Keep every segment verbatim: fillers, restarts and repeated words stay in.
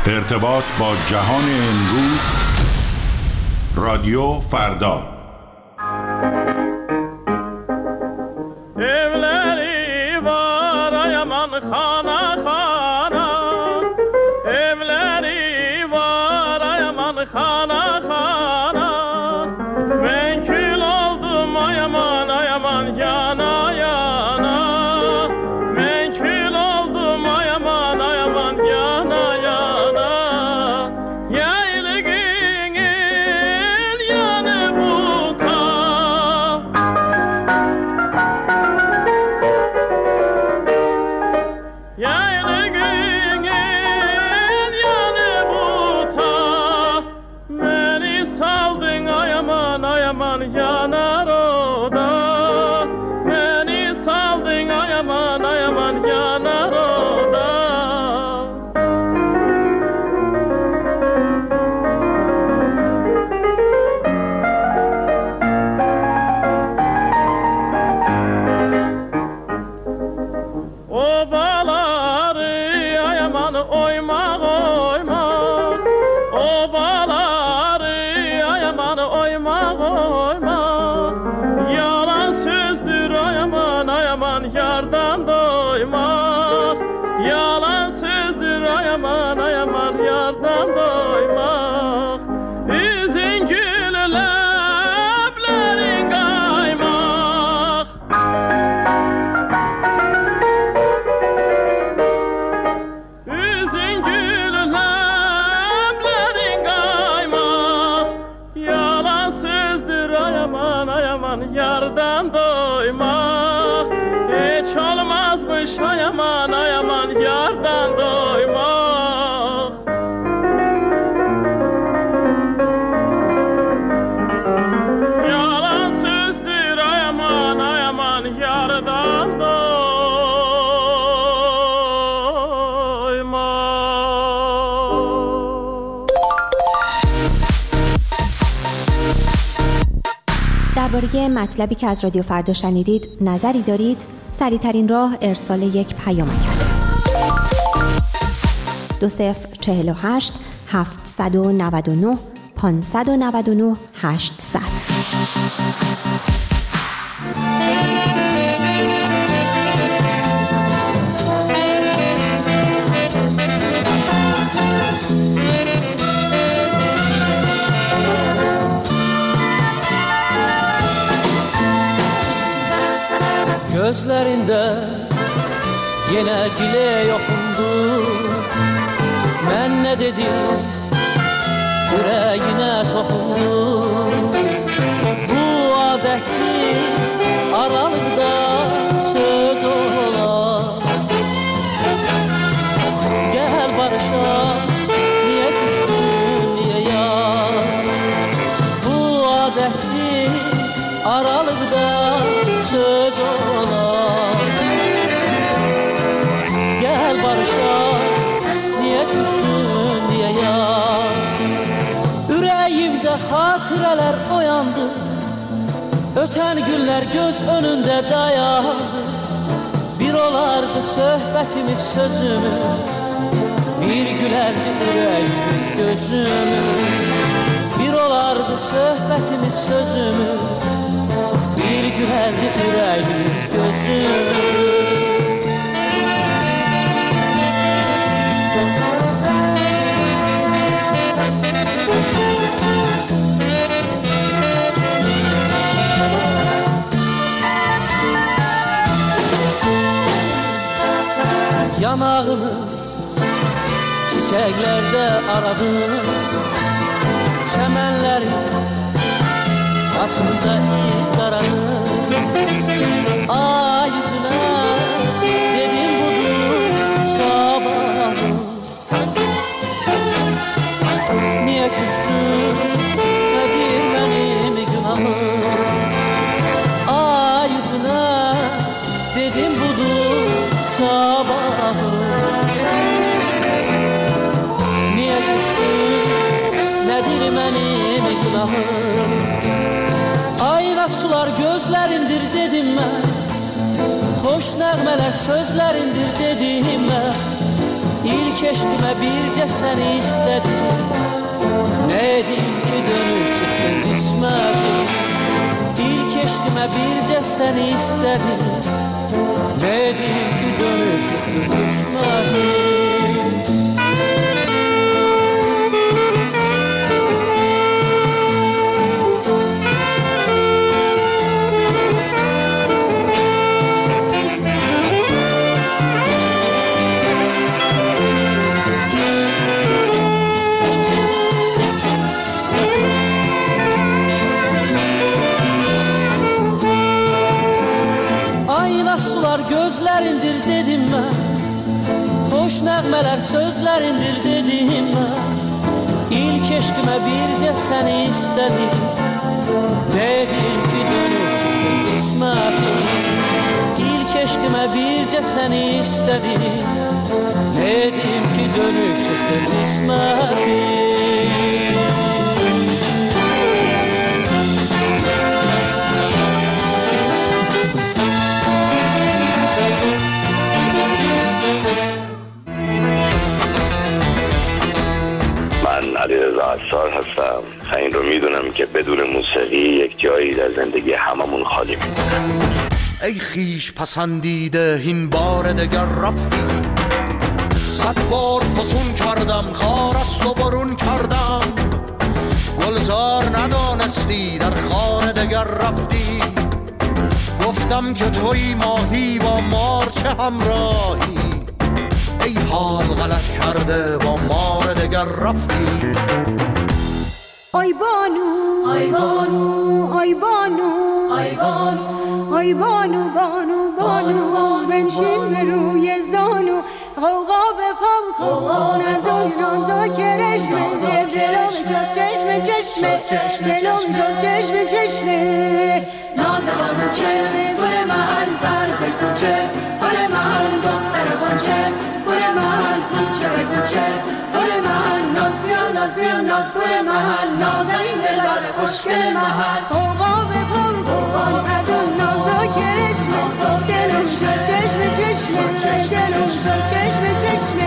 ارتباط با جهان امروز، رادیو فردا. evleri var ayaman khana khana, evleri var ayaman khana khana, ben kül oldum ayaman ayaman yana yana, ben kül oldum ayaman ayaman yana yana, yaylığın el yanı buka. Yaylığın el yanı buta, beni saldın ayaman ayaman yanar oda, beni saldın ayaman ayaman yanar oda. Obaları ayaman oyma oyma, obaları ayaman oyma oyma, yalan sözdür ayaman ayaman yardan doyma, yalan sözdür ayaman ayaman yardan doyma, yüzün gülü leblerin kaymak. Üzün gülü leblerin kaymak, yalan sözdür ayaman ayaman yardan doymak, hiç olmazmış ayaman ayaman yardan doymak. Yalan sözdür ayaman ayaman yardan doymak. درباره مطلبی که از رادیو فردا شنیدید نظری دارید؟ سریع‌ترین راه ارسال یک پیامک است. دو صفر چهل و هشت هفتصد و نود و نه پانصد و نود و نه هشتصد. Gözlerinde yine dile okundu, ben ne dedim yüreğine tokundu. Bu adetli aralıkta söz ola, gel barışa niye küstün diye ya. Bu adetli aralıkta söz ola, gel barışa niye küstün diye ya. Yüreğimde hatireler oyandı, öten günler göz önünde dayandı. Bir olardı sohbetimiz sözümüz, bir gülerdi yüreğimiz gözümüz. Bir olardı sohbetimiz sözümüz, bir gülerdi yüreğimiz gözümüz. Yanağını çiçeklerde aradım, çemenlerin saçında iz taradım. Ay yüzüne dedim budur sabahım, niye küstün nedir benim günahım. Ay yüzüne dedim budur sabahım, niye küstün nedir benim günahım. Ayna sular gözlerindir dedim ben, hoş nəğmələr sözlərindir dedim mən. İlk eşkimə bircə səni istədim. Nə edim ki dönüb çıxdı qismətim. İlk eşkimə bircə səni istədim. Nə edim ki dönüb çıxdı qismətim. Gözlərindir dedim mən, xoş nəğmələr sözlərindir dedim mən. İlk eşkimə bircə səni istədim. Dedim ki dönüb çıxdı qismətim. İlk eşkimə bircə səni istədim. Dedim ki dönüb çıxdı qismətim. علیرضا عصار هستم. این رو میدونم که بدون موسیقی یک جایی در زندگی هممون خالی میمونه. ای خیش پسندیده این بار دگر رفتی، صد بار فسون کردم خار است و برون کردم. گلزار ندانستی در خار دگر رفتی، گفتم که توی ماهی با مار چه همراهی. ای حال غلط کرده با مار دگر رفتی. آی بانو آی بانو آی بانو آی بانو آی بانو بانو بانو بنشین به روی زانو. غوغا به پام کن نزار نازا کرشمه دلم شد چشمه چشمه دلم شد چشمه چشمه. ناز بانو چه گل من سر ز کوچه، گل من دختر بانچه، گل من کوچه به کوچه، گل من ناز بیا ناز بیا ناز گل من نازنین دلبر خوشگل من. غوغا به پام کن از اون نازا کرشمه دلم شد چشمه چشمه دلم شد چشمه چشمه.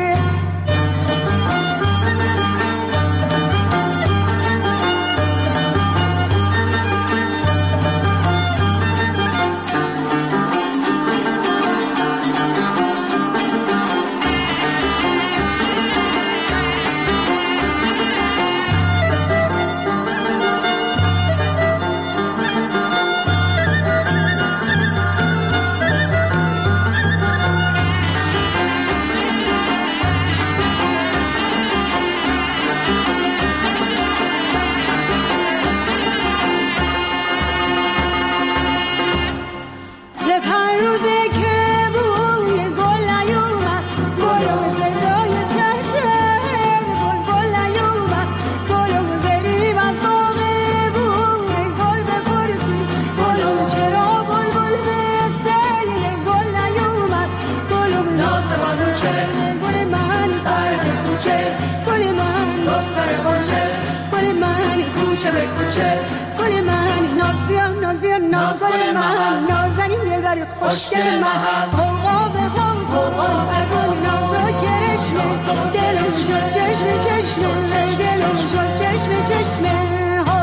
خوشگل من غوغا به پام کن از اون نازا کرشمه دلم شد چشمه چشمه دلم شد چشمه چشمه.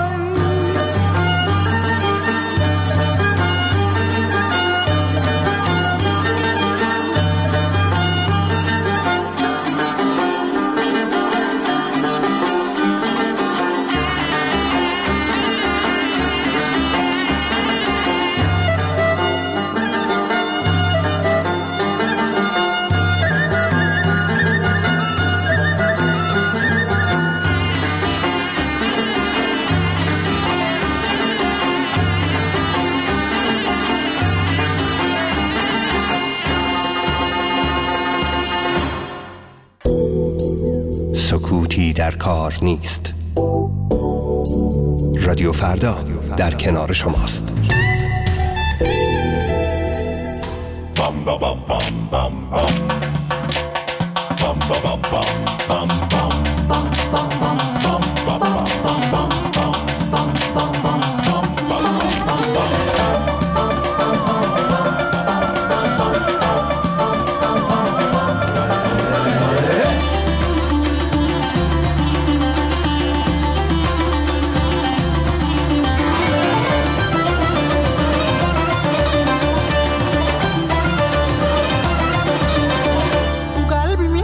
سکوتی در کار نیست. رادیو فردا در کنار شماست. بام بام بام بام بام بام بام بام بام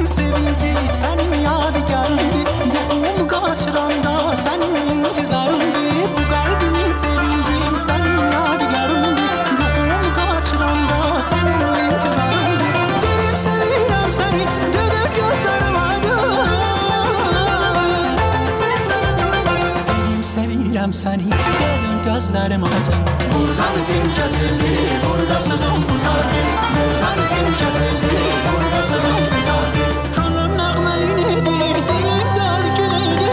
sevinci senin yadigarındı. Ruhum kaçıranda senin intizarındı. Bu kalbimin sevinci senin yadigarındı. Ruhum kaçıranda senin intizarındı. Dilim seviyorum seni, dönür gözlerim aydın. Dilim seviyorum seni, dönür gözlerim aydın. Buradan din kesildi, burada sözüm tutardı. Buradan din kesildi, burada sözüm tutardı. Könlüm nəğməliydi, dilim dəlkiniydi.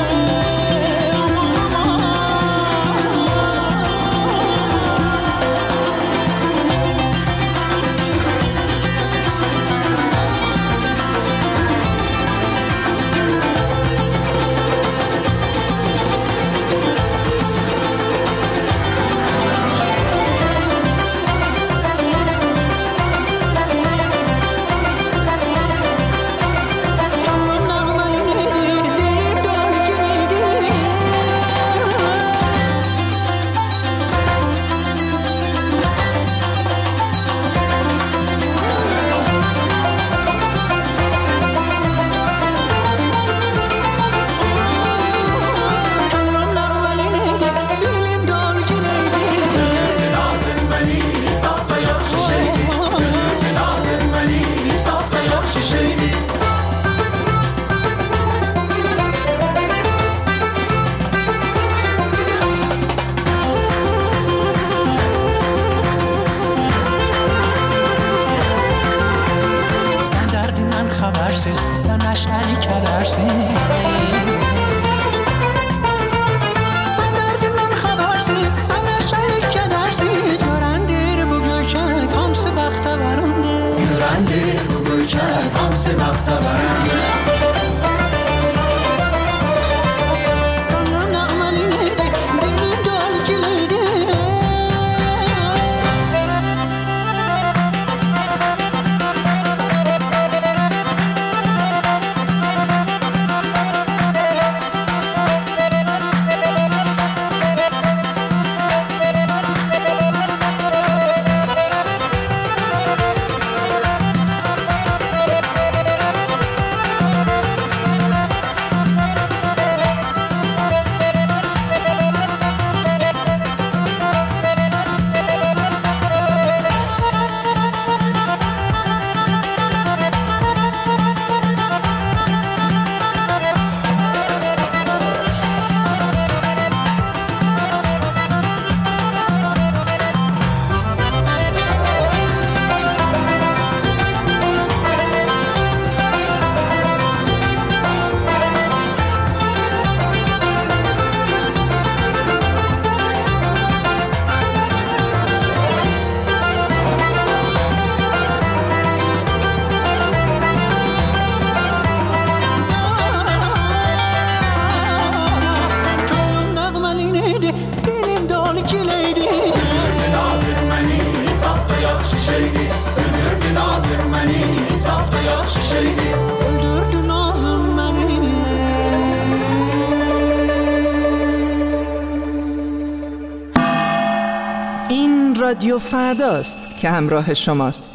Sen neşeli kedersin. Sen derdinden habersiz, sen neşeli kedersiz. Görendir bu göçek hamsi baxta varındır. Görendir bu göçek hamsi baxta varındır. این رادیو فرداست که همراه شماست.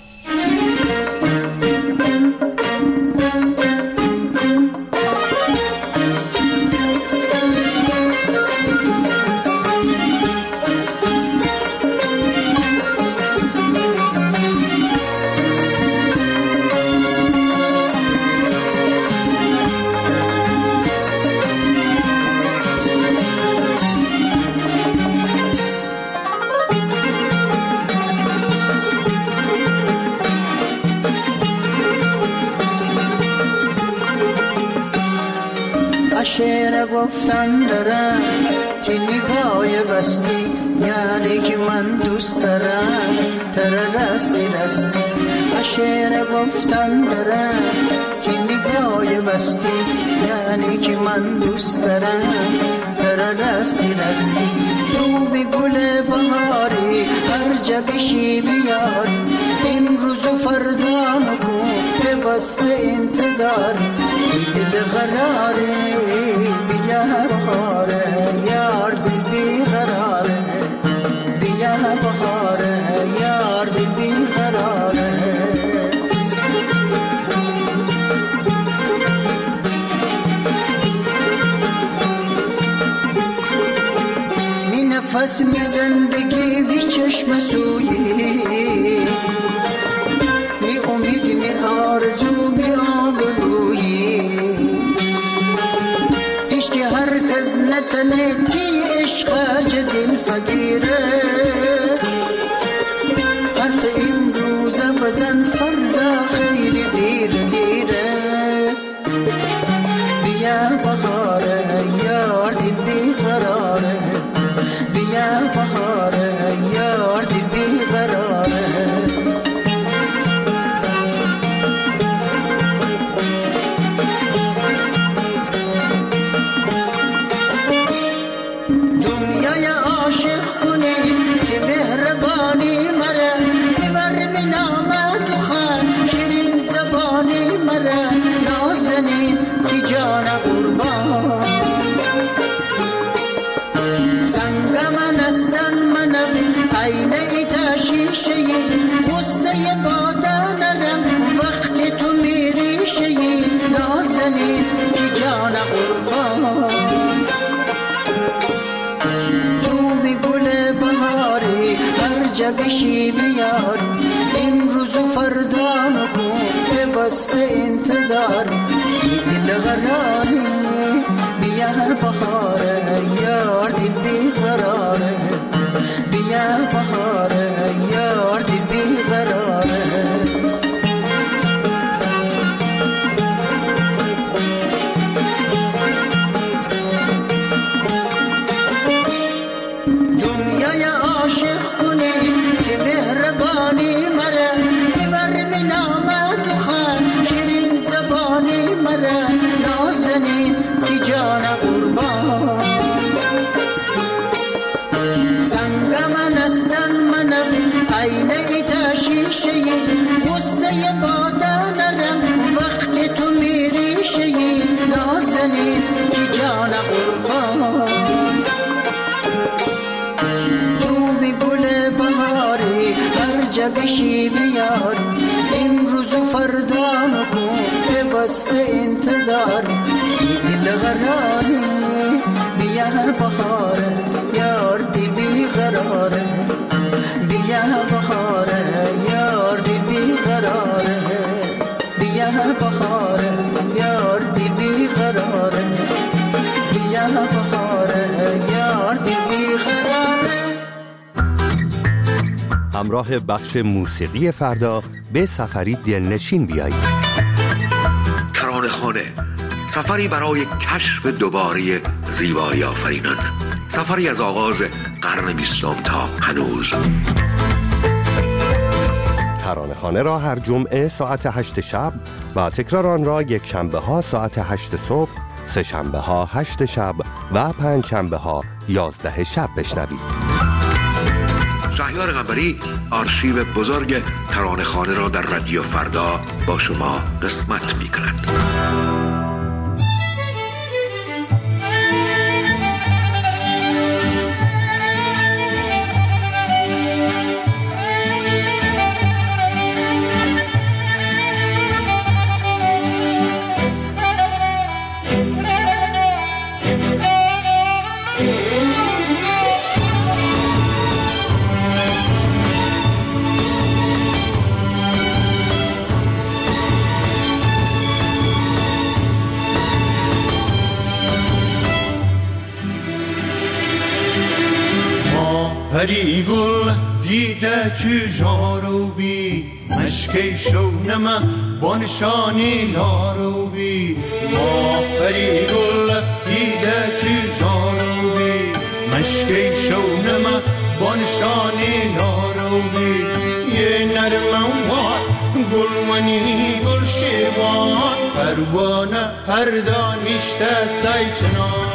شعر گفتن دارم که نگاه بستی یعنی که من دوست دارم تر رستی رستی. شعر گفتن دارم که نگاه بستی یعنی که من دوست دارم تر رستی رستی. تو بی گل بهاری هر جا بشی بیاری امروز و فردا نکن پیوست انتظاری دل قراره بیا بخاره یار دل بی قراره بیا بخاره یار دل بی قراره. رسم زندگی بی چشم سویی، بی امید بی آرزو بی آبرویی، هیچ که هر کس نتنه تی عشق چه دل فقیره، حرف امروز بزن فردا خیلی دیر دیره. بیا بهاره یار دل بیقراره، بیا بهاره یار دل بیقراره. دنیای عاشق کنه که مهربانی مره، ببر من آمد و خان شیرین زبانی مره، نازنین کی جان قربان. سنگ من استن منم عین ایتا شیشه، غصه بادا نرم وقتی تو میری شیی، نازنین کی جان قربان. تو بی گل بهاری هر جا بشی بیار، امروز و فردا نکن بست انتظار، دل غراری بیا بهاره یار دل بیقراره، بیا بهاره یار دل بیقراره. دنیای عاشق کنه که مهربانی مره، ببر من آمد و خان شیرین زبانی مره، نازنین کی جان قربان. سنگ من استن منم عین ایتا شیشه، غصه بادا نرم وقتی تو میری شیی، نازنین کی جان قربان. بهاری هر جا بشی بیار، امروز و فردا نکن بست انتظار، دل غراری بیا بهاره یار دل بیقراره، بیا بهاره یار دل بیقراره، بیا بهاره یار دل بیقراره، بیا بهاره یار دل بیقراره. همراه بخش موسیقی فردا به سفری دلنشین بیایید. ترانه‌خانه، سفری برای کشف دوباره زیبایی آفرینان، سفری از آغاز قرن بیستم تا هنوز. ترانه‌خانه را هر جمعه ساعت هشت شب و تکرار آن را یک شنبه ها ساعت هشت صبح، سه شنبه ها هشت شب و پنج شنبه ها یازده شب بشنوید. شهریار قنبری آرشیو بزرگ ترانه‌خانه را در رادیو فردا با شما قسمت می کند. پری گل دیده چو جاروبی، مشکی شونم بانشانی ناروبی. ما پری گل دیده چو جاروبی، مشکی شونم بانشانی ناروبی. یه نرموان گلونی گل شیوان، پروانه پردانشته سای چنان.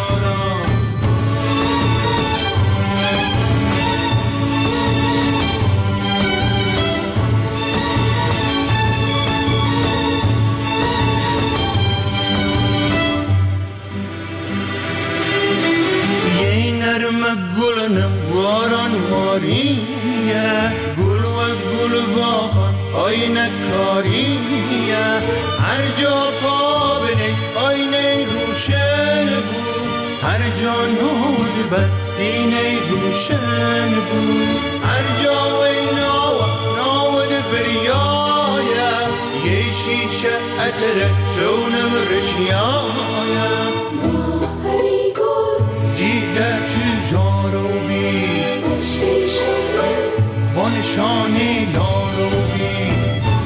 گلنم واران واریه، گل و گل باخان آینه کاریه. هر جا پا بنی آینه روشن بود، هر جا نود بد سینه روشن بود هر جا و ناوه ناوه فریایه یه شیشه اتره شونم رشیایه ماهری گل دیده چجارو بی عشقی شده با نشانی یارو بی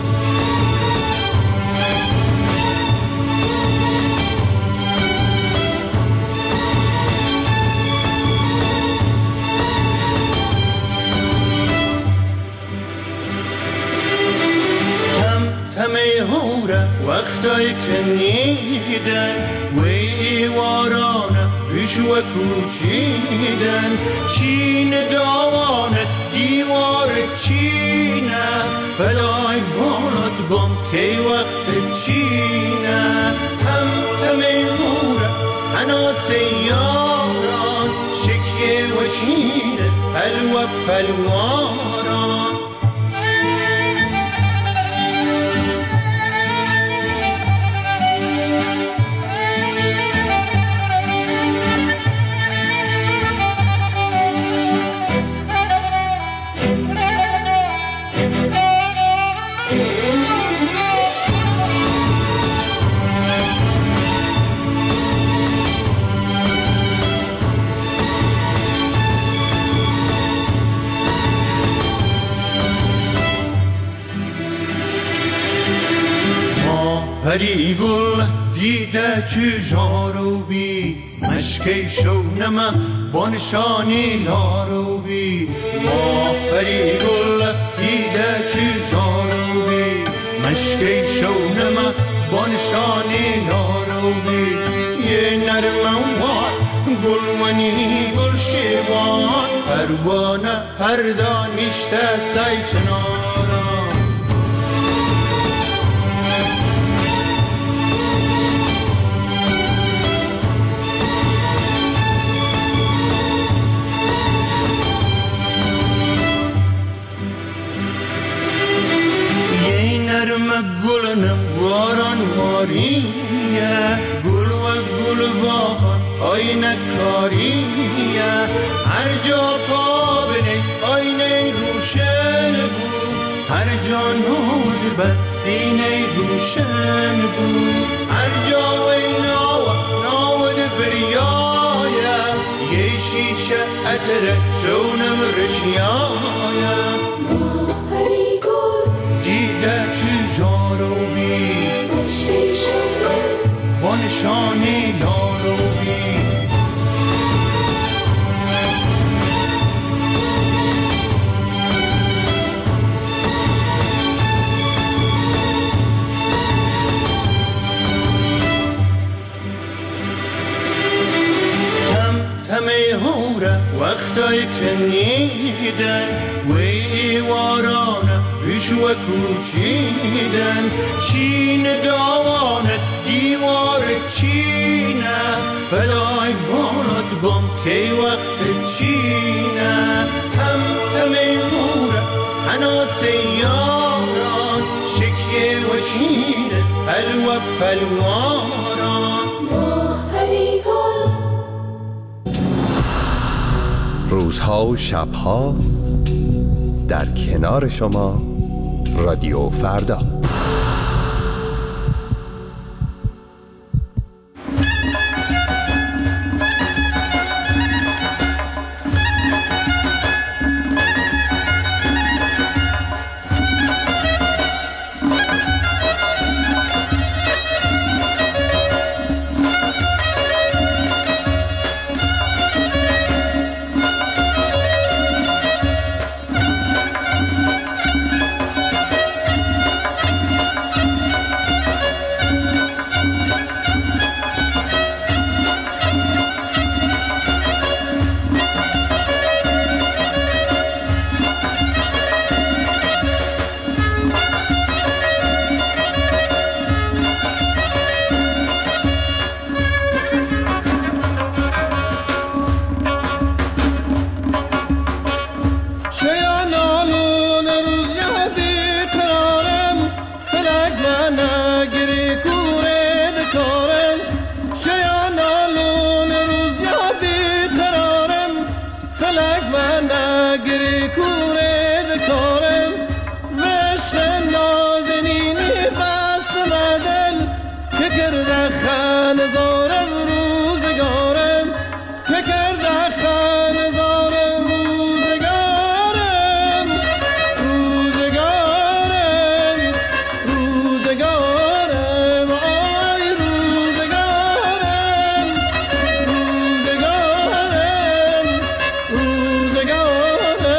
همه هوره وقتای که نیدن و ایوارانه ریش و کوچیدن چین داوانت دیوار چینه فلای بانت گم کی وقت چینه هم همه هوره انا سیاران شکیه و چینه پلو پلواران پری گل دیده چجارو بی مشکی شونم با نشانی نارو بی ما پری گل دیده چجارو بی مشکی شونم با نشانی نارو بی یه نرموار گلونی گل شیوان پروانه پردانیشته سای چناران گلنم واران واریه گل و گل واخان آینه کاریه هر جا پا بنه آینه روشن بود هر جا نود بد سینه روشن بود هر جا و ناوه ناود فریایه یه شیشه اتره شونم رشیایه ماهری گل دیده چجارو بی عشقی شده با نشانی یارو بی تمه هوره وقتای که نیدن و ایوارانه ریش و کوچیدن چین داوانت دیوار چینه فلای بانت گم کی وقت چینه هم تمه هوره انا سیاران شکیه و چینه پلو پلواران ماهری گل روزها و شبها در کنار شما رادیو فردا. کرده خانزارم روزگارم که کرده خانزارم روزگارم روزگارم روزگارم آی روزگارم روزگارم روزگارم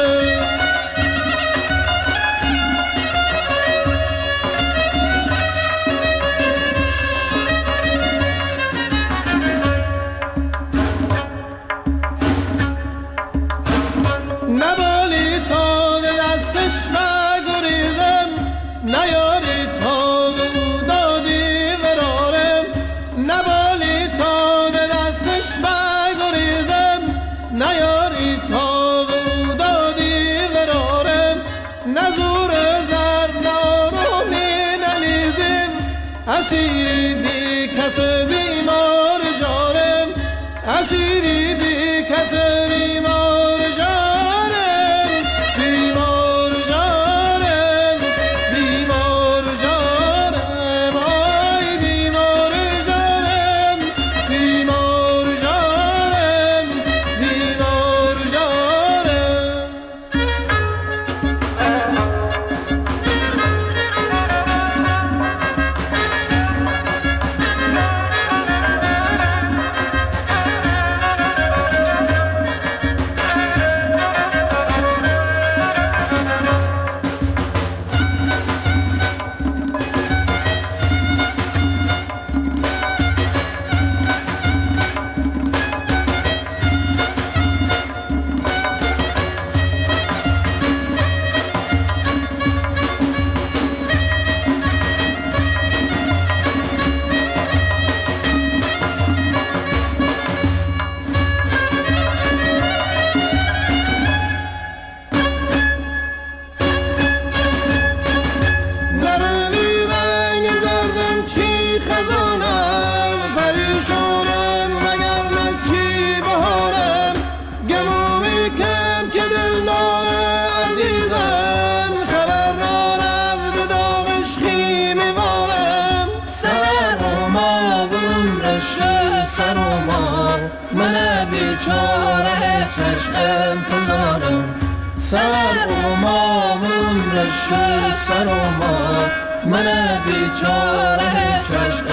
نبالی تا دستش مگریزم نیاری تا او دادی ورارم نبالی تا دستش مگریزم نیاری تا او دادی ورارم نزور زر نارومی نلیزم اسیری بی کس بیمار جارم اسیری بی کس بیمار جارم بیمار جارم بیمار جارم آی بیمار جارم بیمار جارم بیمار جارم نروی رنگ زردم چی خزانم پریشانم وگرنه چی بهارم گمومی کم که دلدار عزیزم خبر نرفت داغش خیمی وارم سر و ما عمرش سر و ما من بیچاره چشم انتظارم سر و ما عمرش سر و ما من بیچاره چشم